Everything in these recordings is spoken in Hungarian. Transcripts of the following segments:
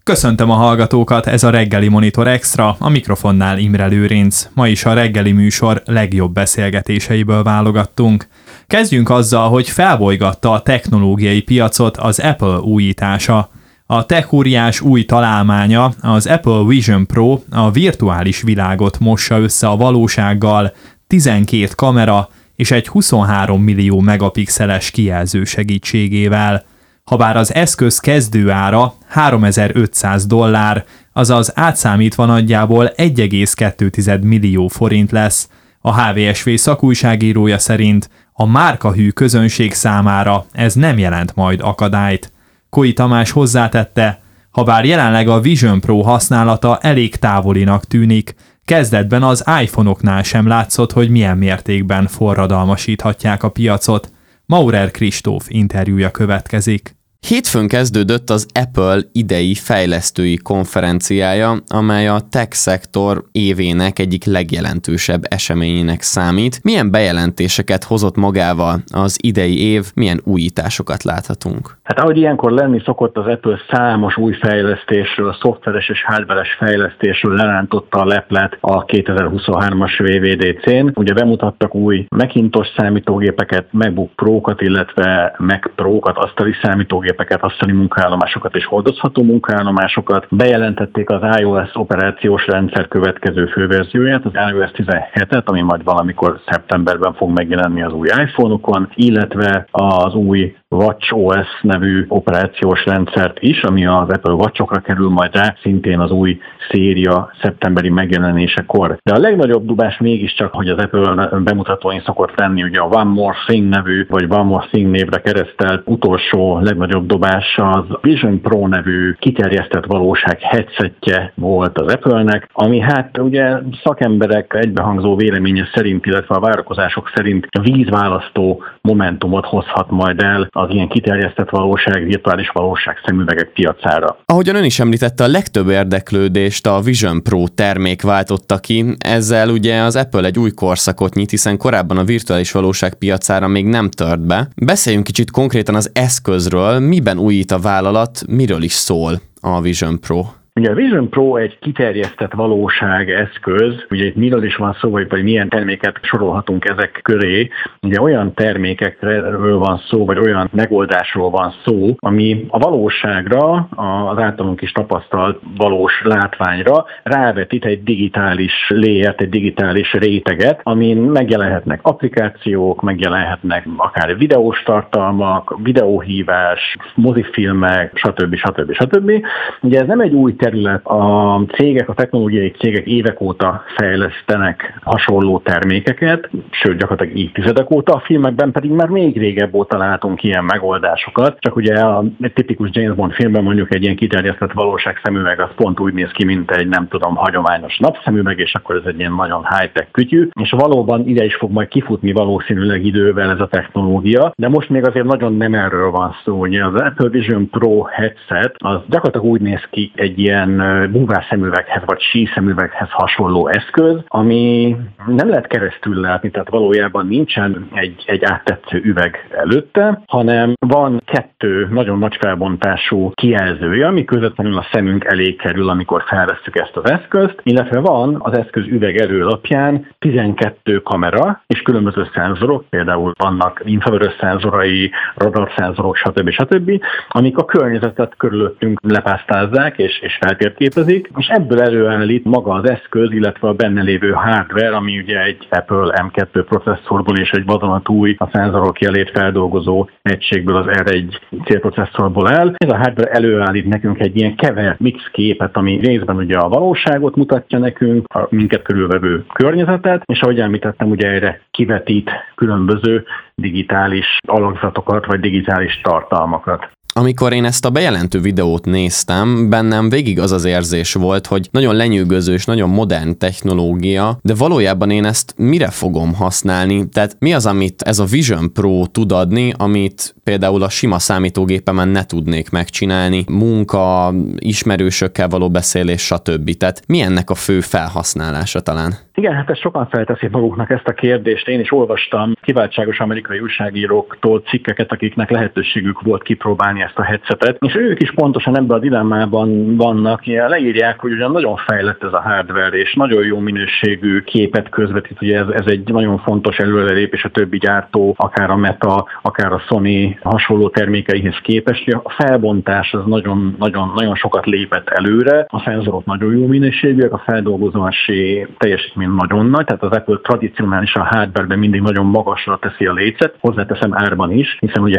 Köszöntöm a hallgatókat, ez a Reggeli Monitor Extra, a mikrofonnál Imre Lőrinc. Ma is a reggeli műsor legjobb beszélgetéseiből válogattunk. Kezdjünk azzal, hogy felbolygatta a technológiai piacot az Apple újítása. A tech-óriás új találmánya, az Apple Vision Pro a virtuális világot mossa össze a valósággal, 12 kamera és egy 23 millió megapixeles kijelző segítségével. Habár az eszköz kezdőára $3500, azaz átszámítva nagyjából 1,2 millió forint lesz. A HVSV szakújságírója szerint a márkahű közönség számára ez nem jelent majd akadályt. Koi Tamás hozzátette, habár jelenleg a Vision Pro használata elég távolinak tűnik, kezdetben az iPhone-oknál sem látszott, hogy milyen mértékben forradalmasíthatják a piacot. Maurer Kristóf interjúja következik. Hétfőn kezdődött az Apple idei fejlesztői konferenciája, amely a tech-szektor évének egyik legjelentősebb eseményének számít. Milyen bejelentéseket hozott magával az idei év, milyen újításokat láthatunk? Hát ahogy ilyenkor lenni szokott, az Apple számos új fejlesztésről, szoftveres és hardveres fejlesztésről lerántotta a leplet a 2023-as WWDC-n. Ugye bemutattak új Macintosh számítógépeket, MacBook Pro-kat, illetve Mac Pro-kat, asztali számítógépeket, asztali munkaállomásokat és hordozható munkaállomásokat. Bejelentették az iOS operációs rendszer következő főverzióját, az iOS 17-et, ami majd valamikor szeptemberben fog megjelenni az új iPhone-okon, illetve az új WatchOS nevű operációs rendszert is, ami az Apple Watchokra kerül majd rá, szintén az új széria szeptemberi megjelenésekor. De a legnagyobb dubás mégiscsak, hogy az Apple bemutatóin szokott lenni, ugye a One More Thing nevű, vagy One More Thing névre keresztelt utolsó legnagyobb dobás az Vision Pro nevű kiterjesztett valóság headsetje volt az Apple-nek, ami hát ugye szakemberek egybehangzó véleménye szerint, illetve a várakozások szerint vízválasztó momentumot hozhat majd el az ilyen kiterjesztett valóság, virtuális valóság szemüvegek piacára. Ahogyan ön is említette, a legtöbb érdeklődést a Vision Pro termék váltotta ki, ezzel ugye az Apple egy új korszakot nyit, hiszen korábban a virtuális valóság piacára még nem tört be. Beszéljünk kicsit konkrétan az eszközről, miben újít a vállalat, miről is szól a Vision Pro? Ugye a Vision Pro egy kiterjesztett valóság eszköz, ugye itt miről is van szó, vagy milyen terméket sorolhatunk ezek köré. Ugye olyan termékekről van szó, vagy olyan megoldásról van szó, ami a valóságra, az általunk is tapasztalt valós látványra rávetít egy digitális layert, egy digitális réteget, amin megjelenhetnek applikációk, megjelenhetnek akár videós tartalmak, videóhívás, mozifilmek, stb. Ugye ez nem egy új terület. A cégek, a technológiai cégek évek óta fejlesztenek hasonló termékeket, sőt gyakorlatilag évtizedek óta, a filmekben pedig már még régebb óta látunk ilyen megoldásokat. Csak ugye egy tipikus James Bond filmben mondjuk egy ilyen kiterjesztett valóság szemüveg az pont úgy néz ki, mint egy nem tudom, hagyományos napszemüveg, és akkor ez egy ilyen nagyon high-tech kütyű, és valóban ide is fog majd kifutni valószínűleg idővel ez a technológia, de most még azért nagyon nem erről van szó. Ugye az Apple Vision Pro headset az gyakorlatilag úgy néz ki, egy ilyen búvásszemüveghez vagy síszemüveghez hasonló eszköz, ami nem lehet keresztül látni, tehát valójában nincsen egy áttetsző üveg előtte, hanem van 2 nagyon nagy felbontású kijelzője, ami közvetlenül a szemünk elé kerül, amikor felvesszük ezt az eszközt, illetve van az eszköz üveg előlapján 12 kamera és különböző szenzorok, például vannak infravörös szenzorai, radarszenzorok, stb., amik a környezetet körülöttünk lepásztázzák és feltérképezik, és ebből előállít maga az eszköz, illetve a benne lévő hardware, ami ugye egy Apple M2 processzorból és egy vadonatúj a szenzorok jelét feldolgozó egységből, az R1 célprocesszorból áll. Ez a hardware előállít nekünk egy ilyen kevert mix képet, ami részben ugye a valóságot mutatja nekünk, a minket körülvevő környezetet, és ahogy említettem, ugye erre kivetít különböző digitális alakzatokat, vagy digitális tartalmakat. Amikor én ezt a bejelentő videót néztem, bennem végig az az érzés volt, hogy nagyon lenyűgöző és nagyon modern technológia, de valójában én ezt mire fogom használni? Tehát mi az, amit ez a Vision Pro tud adni, amit például a sima számítógépemen ne tudnék megcsinálni? Munka, ismerősökkel való beszélés, stb. Tehát mi ennek a fő felhasználása talán? Igen, hát ezt sokan felteszik maguknak ezt a kérdést. Én is olvastam kiváltságos amerikai újságíróktól cikkeket, akiknek lehetőségük volt kipróbálni ezt a headsetet, és ők is pontosan ebben a dilemmában vannak. Leírják, hogy ugyan nagyon fejlett ez a hardware, és nagyon jó minőségű képet közvetít, ugye ez egy nagyon fontos előrelépés a többi gyártó, akár a Meta, akár a Sony hasonló termékeihez képest. A felbontás az nagyon sokat lépett előre, a szenzorok nagyon jó minőségűek, a feldolgozási teljesítmény nagyon nagy, tehát az Apple tradicionálisan hardwareben mindig nagyon magasra teszi a lécet, hozzáteszem árban is, hiszen ugye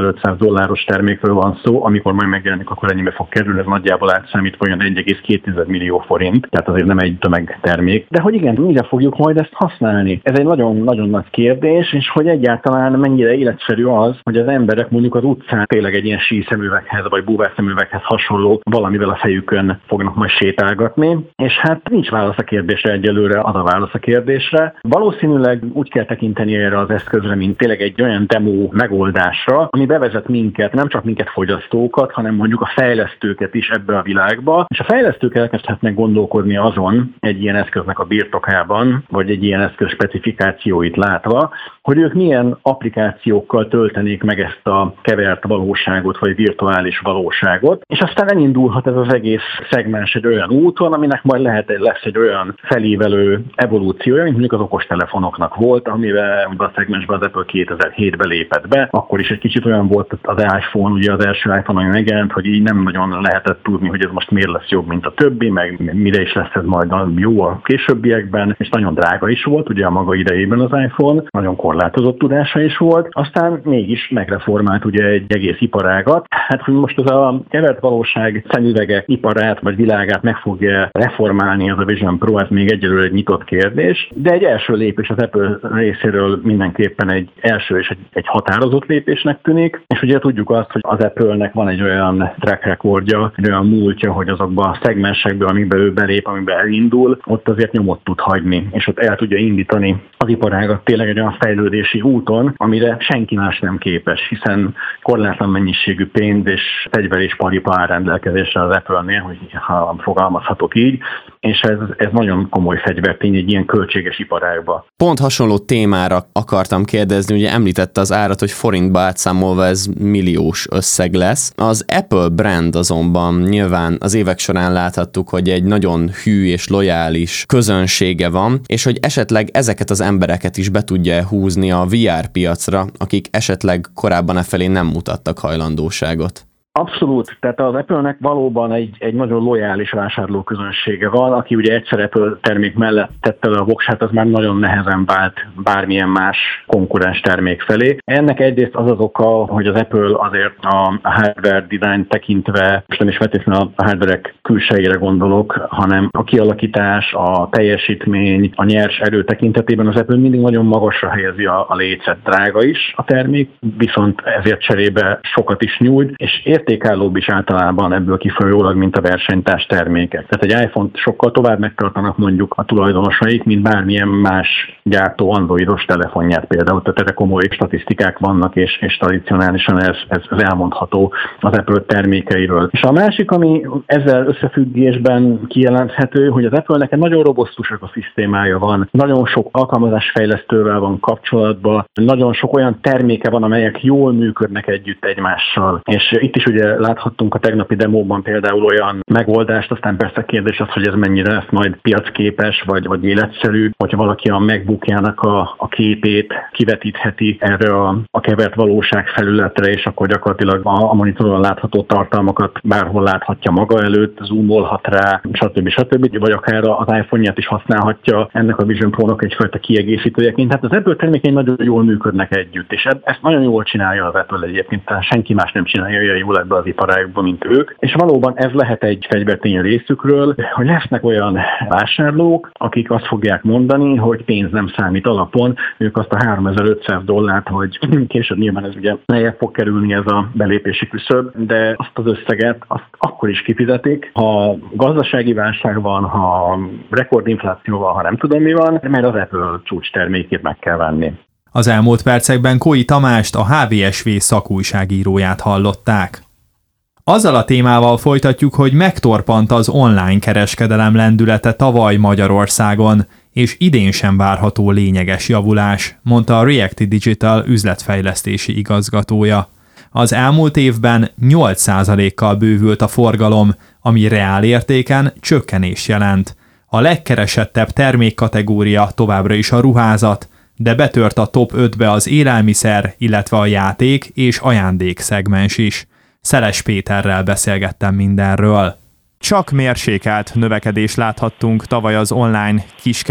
$3500 termékről van szó, amikor majd megjelenik, akkor ennyibe fog kerülni, ez nagyjából átszámítva olyan 1,2 millió forint, tehát azért nem egy tömegtermék. De hogy igen, mire fogjuk majd ezt használni? Ez egy nagyon nagy kérdés, és hogy egyáltalán mennyire életszerű az, hogy az emberek mondjuk az utcán tényleg egy ilyen síszemüveghez vagy búvárszemüveghez hasonló valamivel a fejükön fognak majd sétálgatni, és hát nincs válasz a kérdésre egyelőre, az a válasz a kérdésre. Valószínűleg úgy kell tekinteni erre az eszközre, mint tényleg egy olyan demo megoldásra, ami bevezet minket, nem csak minket fogyasztókat, hanem mondjuk a fejlesztőket is ebbe a világba, és a fejlesztők elkezdhetnek gondolkodni azon egy ilyen eszköznek a birtokában, vagy egy ilyen eszköz specifikációit látva, hogy ők milyen applikációkkal töltenék meg ezt a kevert valóságot, vagy virtuális valóságot, és aztán elindulhat ez az egész szegmens egy olyan úton, aminek majd lesz egy olyan felévelő evolúciója, mint mondjuk az okostelefonoknak volt, amivel a szegmensben az Apple 2007-ben lépett be. Akkor is egy kicsit olyan volt az iPhone, ugye az első iPhone, ami megjelent, hogy így nem nagyon lehetett tudni, hogy ez most miért lesz jobb, mint a többi, meg mire is lesz ez majd jó a későbbiekben, és nagyon drága is volt, ugye a maga idejében az iPhone, nagyon korlátozott tudása is volt, aztán mégis megreformált ugye egy egész iparágat. Hát, hogy most az a kevert valóság szemüvegek iparát vagy világát meg fogja reformálni az a Vision Pro, ez még egyelőre egy nyitott kérdés, de egy első lépés az Apple részéről mindenképpen egy első és egy határozott lépésnek tűnik, és ugye tudjuk azt, hogy az Apple-nek van egy olyan track recordja, egy olyan múltja, hogy azokban a szegmensekből, amiben ő belép, amiben elindul, ott azért nyomot tud hagyni, és ott el tudja indítani az iparágat tényleg egy olyan fejlődési úton, amire senki más nem képes, hiszen korlátlan mennyiségű pénz és fegyver és paripa áll rendelkezésre az Apple-nél, hogy ha fogalmazhatok így, és ez nagyon komoly fegyvertény egy ilyen költséges iparágba. Pont hasonló témára akartam kérdezni, ugye említette az árat, hogy forintba átszámolva ez milliós összeg lesz. Az Apple brand azonban nyilván az évek során láthattuk, hogy egy nagyon hű és lojális közönsége van, és hogy esetleg ezeket az embereket is be tudja húzni a VR piacra, akik esetleg korábban efelé nem mutattak hajlandóságot. Abszolút, tehát az Apple-nek valóban egy nagyon lojális vásárlóközönsége van, aki ugye egyszer Apple termék mellett tette le a voksát, az már nagyon nehezen vált bármilyen más konkurens termék felé. Ennek egyrészt az oka, hogy az Apple azért a hardware design tekintve, most nem is feltétlenül a hardware-ek külsejére gondolok, hanem a kialakítás, a teljesítmény, a nyers erő tekintetében az Apple mindig nagyon magasra helyezi a lécet. Drága is a termék, viszont ezért cserébe sokat is nyújt, és értékállóbb is általában ebből kifolyólag, mint a versenytárs termékek. Tehát egy iPhone-t sokkal tovább megtartanak mondjuk a tulajdonosaik, mint bármilyen más gyártó androidos telefonját például. Tehát erre komoly statisztikák vannak, és tradicionálisan ez elmondható az Apple termékeiről. És a másik, ami ezzel összefüggésben kijelenthető, hogy az Apple-nek egy nagyon robusztus ökoszisztémája van, nagyon sok alkalmazásfejlesztővel van kapcsolatban, nagyon sok olyan terméke van, amelyek jól működnek együtt egymással. És itt is ugye láthattunk a tegnapi demóban például olyan megoldást, aztán persze kérdés az, hogy ez mennyire lesz majd piacképes, vagy életszerű, hogyha valaki a MacBookjának a képét kivetítheti erre a kevert valóság felületre, és akkor gyakorlatilag a monitoron látható tartalmakat bárhol láthatja maga előtt, zoomolhat rá, stb. Vagy akár az iPhone-ját is használhatja ennek a Vision Pro-nak egyfajta kiegészítőjeként. Tehát az Apple termékei nagyon jól működnek együtt, és ezt nagyon jól csinálja az Apple egyébként, tehát senki más nem csinálja olyan jól ebbe az iparágba, mint ők. És valóban ez lehet egy fegyvertény részükről, hogy lesznek olyan vásárlók, akik azt fogják mondani, hogy pénz nem számít alapon, ők azt a $3500, hogy később nyilván ez ugye lejjebb fog kerülni ez a belépési küszöb, de azt az összeget azt akkor is kifizetik, ha gazdasági válság van, ha rekordinfláció van, ha nem tudom mi van, mert az Apple csúcs termékét meg kell venni. Az elmúlt percekben Kói Tamást, a HVSV szakújságíróját hallották. Azzal a témával folytatjuk, hogy megtorpant az online kereskedelem lendülete tavaly Magyarországon. és idén sem várható lényeges javulás, mondta a Reacti Digital üzletfejlesztési igazgatója. Az elmúlt évben 8%-kal bővült a forgalom, ami reál értéken csökkenés jelent. A legkeresettebb termékkategória továbbra is a ruházat, de betört a top 5-be az élelmiszer, illetve a játék és ajándék szegmens is. Szeles Péterrel beszélgettem mindenről. Csak mérsékelt növekedést láthattunk tavaly az online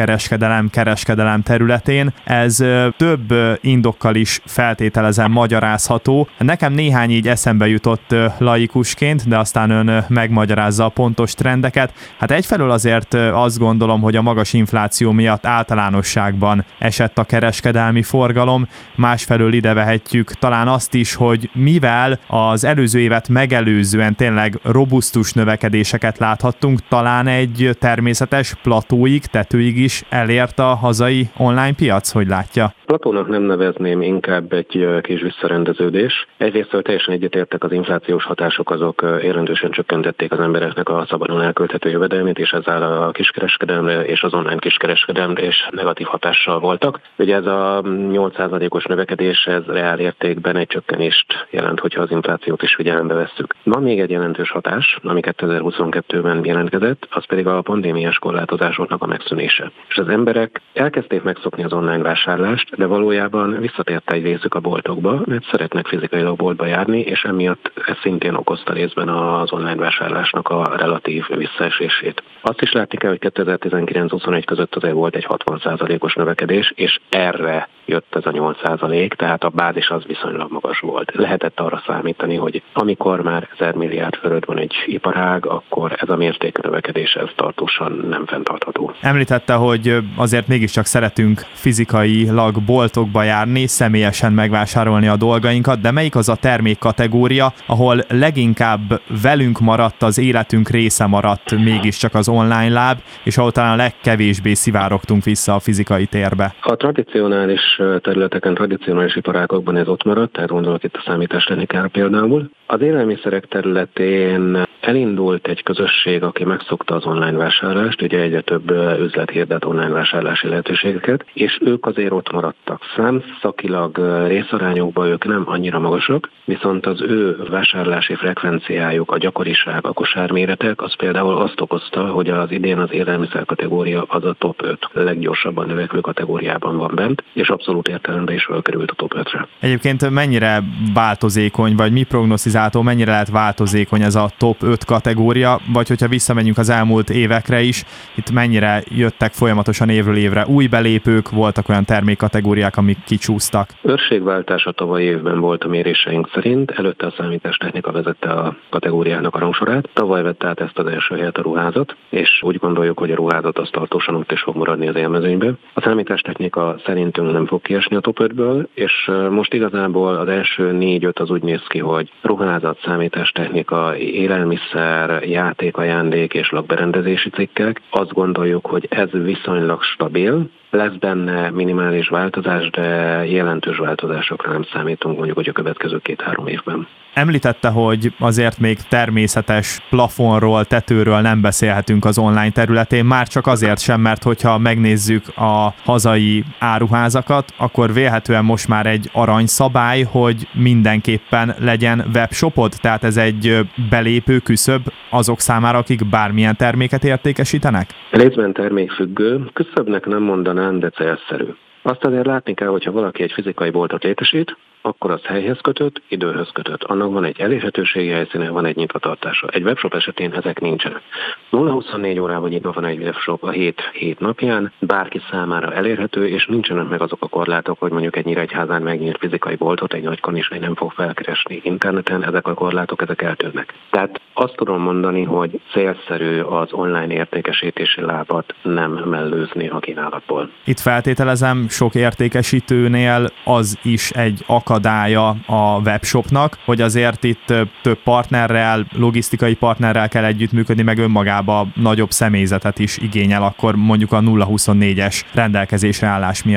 kereskedelem területén. Ez több indokkal is feltételezem magyarázható. Nekem néhány így eszembe jutott laikusként, de aztán ön megmagyarázza a pontos trendeket. Hát egyfelől azért azt gondolom, hogy a magas infláció miatt általánosságban esett a kereskedelmi forgalom, másfelől ide vehetjük talán azt is, hogy mivel az előző évet megelőzően tényleg robusztus növekedések láthattunk, talán egy természetes platóig, tetőig is elért a hazai online piac, hogy látja? Platónak nem nevezném, inkább egy kis visszarendeződés. Egyrészt teljesen egyetértek, az inflációs hatások azok jelentősen csökkentették az embereknek a szabadon elkölthető jövedelmét, és ezzel a kiskereskedelemre és az online kiskereskedelemre is negatív hatással voltak. Ugye ez a 8%-os növekedés, ez reál értékben egy csökkenést jelent, hogyha az inflációt is figyelembe vesszük. Van még egy jelentős hatás, ami 2022-ben jelentkezett, az pedig a pandémiás korlátozásoknak a megszűnése. És az emberek elkezdték megszokni az online vásárlást, de valójában visszatért egy részük a boltokba, mert szeretnek fizikailag boltba járni, és emiatt ez szintén okozta részben az online vásárlásnak a relatív visszaesését. Azt is látni kell, hogy 2019-21 között azért volt egy 60%-os növekedés, és erre jött ez a 8%, tehát a bázis az viszonylag magas volt. Lehetett arra számítani, hogy amikor már 1000 milliárd fölött van egy iparág, akkor ez a mértékű növekedés ez tartósan nem fenntartható. Említette, hogy azért mégiscsak szeretünk fizikailag boltokba járni, személyesen megvásárolni a dolgainkat, de melyik az a termékkategória, ahol leginkább velünk maradt, az életünk része maradt mégiscsak az online láb, és ahol talán a legkevésbé szivárogtunk vissza a fizikai térbe? A tradicionális területeken, tradicionális iparágokban ez ott maradt, tehát gondolok itt a számítástechnikára például. Az élelmiszerek területén elindult egy közösség, aki megszokta az online vásárlást, ugye egyre több üzlet hirdet online vásárlási lehetőségeket, és ők azért ott maradtak. Számszakilag részarányokban ők nem annyira magasak, viszont az ő vásárlási frekvenciájuk, a gyakoriság, a kosárméretek, az például azt okozta, hogy az idén az élelmiszer kategória az a top 5 leggyorsabban növekvő kategóriában van bent, és abszolút értelemben is felkerült a top 5-re. Egyébként mennyire változékony, vagy mi prognosztizálható, mennyire lehet változékony ez a top 5 kategória, vagy hogyha visszamegyünk az elmúlt évekre is, itt mennyire jöttek folyamatosan évről évre új belépők, voltak olyan termékkategóriák, amik kicsúsztak? Őrségváltás a tavalyi évben volt a méréseink szerint, előtte a számítástechnika vezette a kategóriának a rangsorát, tavaly vett át ezt az első helyet a ruházat, és úgy gondoljuk, hogy a ruházat az tartósan ott is fog maradni az élmezőnybe. A számítástechnika szerintünk nem fog kiesni a top 5-ből, és most igazából az első 4-5 az úgy néz ki, hogy ruházat, számítástechnika, élelmiszer, játék, ajándék és lakberendezési cikkek. Azt gondoljuk, hogy ez viszonylag stabil. Lesz benne minimális változás, de jelentős változásokra nem számítunk mondjuk, hogy a következő 2-3 évben. Említette, hogy azért még természetes plafonról, tetőről nem beszélhetünk az online területén, már csak azért sem, mert hogyha megnézzük a hazai áruházakat, akkor vélhetően most már egy aranyszabály, hogy mindenképpen legyen webshopod, tehát ez egy belépő küszöb azok számára, akik bármilyen terméket értékesítenek? Részben termékfüggő, küszöbnek nem mondanám, de célszerű. Azt azért látni kell, hogyha valaki egy fizikai boltot létesít, akkor az helyhez kötött, időhöz kötött. Annak van egy elérhetőségi helyszíne, van egy nyitvatartása. Egy webshop esetén ezek nincsenek. 0-24 órában nyitva van egy webshop a 7 napján, bárki számára elérhető, és nincsenek meg azok a korlátok, hogy mondjuk egy Nyíregyházán megnyílt fizikai boltot, egy nagykanizsai nem fog felkeresni interneten, ezek a korlátok, ezek eltűnnek. Tehát azt tudom mondani, hogy célszerű az online értékesítési lábat nem mellőzni a kínálatból. Itt feltételezem, sok értékesítőnél az is egy akadálya a webshopnak, hogy azért itt több partnerrel, logisztikai partnerrel kell együttműködni, meg önmagában nagyobb személyzetet is igényel akkor mondjuk a 0-24-es rendelkezésre állás miatt.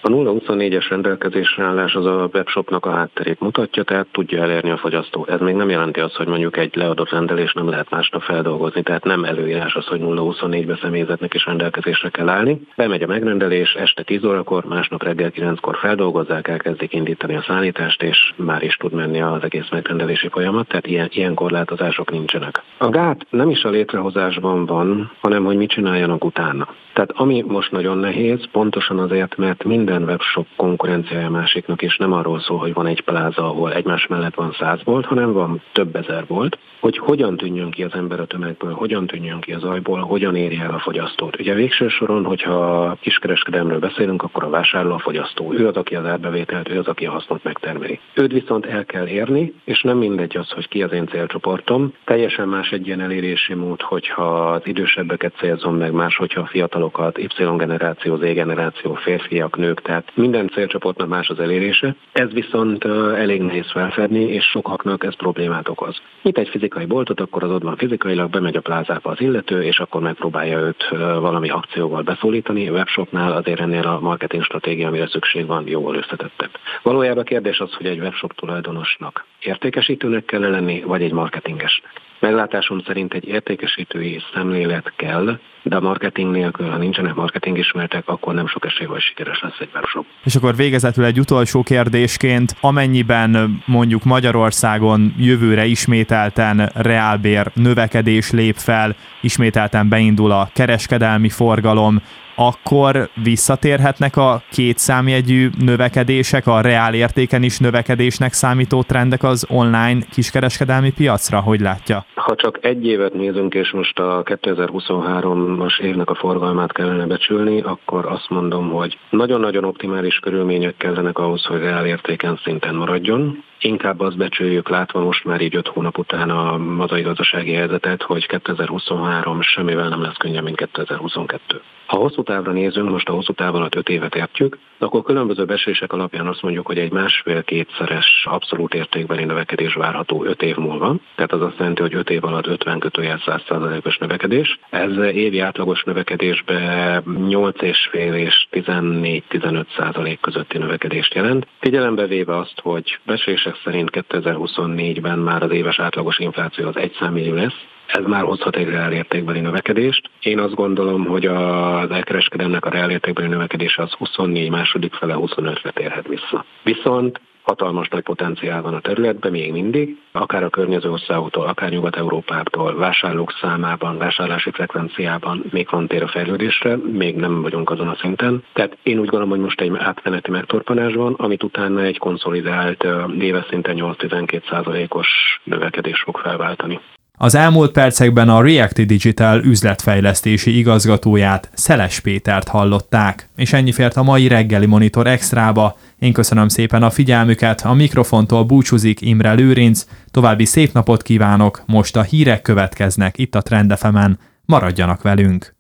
A 0-24-es rendelkezésre állás az a webshopnak a hátterét mutatja, tehát tudja elérni a fogyasztó. Ez még nem jelenti azt, hogy mondjuk egy leadott rendelés nem lehet másnap feldolgozni, tehát nem előírás az, hogy 0-24-be személyzetnek is rendelkezésre kell állni. Bemegy a megrendelés, este 10 órakor, másnap reggel 9-kor feldolgozzák, elkezdik indítani a szállítást, és már is tud menni az egész megrendelési folyamat, tehát ilyen korlátozások nincsenek. A gát nem is a létrehozásban van, hanem hogy mit csináljanak utána. Tehát ami most nagyon nehéz, pontosan azért, mert minden webshop konkurenciája másiknak, és nem arról szól, hogy van egy pláza, ahol egymás mellett van 100 bolt, hanem van több ezer bolt, hogy hogyan tűnjön ki az ember a tömegből, hogyan tűnjön ki az ajból, hogyan érje el a fogyasztót. Ugye végső soron, hogyha kiskereskedelemről beszélünk, akkor a vásárló a fogyasztó. Ő az, aki az árbevételt, ő az, aki a hasznot megtermeli. Őt viszont el kell érni, és nem mindegy az, hogy ki az én célcsoportom. Teljesen más egy ilyen elérési mód, hogyha az idősebbeket célzom meg, más, hogyha a fiatalokat, Y-generáció, Z-generáció, férfiak, nők, tehát minden célcsoportnak más az elérése. Ez viszont elég nehéz felfedni, és sokaknak ez problémát okoz. Itt egy fizikai boltot, akkor az ott van fizikailag, bemegy a plázába az illető, és akkor megpróbálja őt valami akcióval beszólítani. A webshopnál azért ennél a marketing stratégia, amire szükség van, jóval összetettebb. Valójában a kérdés az, hogy egy webshop tulajdonosnak értékesítőnek kell lenni, vagy egy marketingesnek. Meglátásom szerint egy értékesítői szemlélet kell, de a marketing nélkül, ha nincsenek marketing ismertek, akkor nem sok esély, hogy sikeres lesz egy webshop. És akkor végezetül egy utolsó kérdésként, amennyiben mondjuk Magyarországon jövőre ismételten reálbér növekedés lép fel, ismételten beindul a kereskedelmi forgalom, akkor visszatérhetnek a két számjegyű növekedések, a reál értéken is növekedésnek számító trendek az online kiskereskedelmi piacra? Hogy látja? Ha csak egy évet nézünk, és most a 2023-as évnek a forgalmát kellene becsülni, akkor azt mondom, hogy nagyon-nagyon optimális körülmények kellenek ahhoz, hogy reál értéken szinten maradjon. Inkább azt becsüljük, látva most már így 5 hónap után a hazai gazdasági helyzetet, hogy 2023 semmivel nem lesz könnyebb, mint 2022. Ha hosszú távra nézünk, most a hosszú távon 5 évet értjük, akkor különböző becslések alapján azt mondjuk, hogy egy 1,5-2-szeres abszolút értékbeli növekedés várható 5 év múlva. Tehát az azt jelenti, hogy 5 év alatt 50-100%-os növekedés. Ez évi átlagos növekedésben 8,5 és 14-15% közötti növekedést jelent. Figyelembe véve azt, hogy becslések szerint 2024-ben már az éves átlagos infláció az 1 számjegyű lesz, ez már hozhat egy reálértékbeli növekedést. Én azt gondolom, hogy az elkereskedelemnek a reálértékbeli növekedése az 24 második fele 25-re térhet vissza. Viszont hatalmas nagy potenciál van a területben még mindig, akár a környező országoktól, akár Nyugat-Európától, vásárlók számában, vásárlási frekvenciában még van tér a fejlődésre, még nem vagyunk azon a szinten. Tehát én úgy gondolom, hogy most egy átmeneti megtorpanás van, amit utána egy konszolidált éves szinten 8-12%-os növekedés fog felváltani. Az elmúlt percekben a Reacti Digital üzletfejlesztési igazgatóját, Szeles Pétert hallották, és ennyi fért a mai reggeli Monitor Extrába. Én köszönöm szépen a figyelmüket, a mikrofontól búcsúzik Imre Lőrinc, további szép napot kívánok, most a hírek következnek itt a Trend FM-en, maradjanak velünk!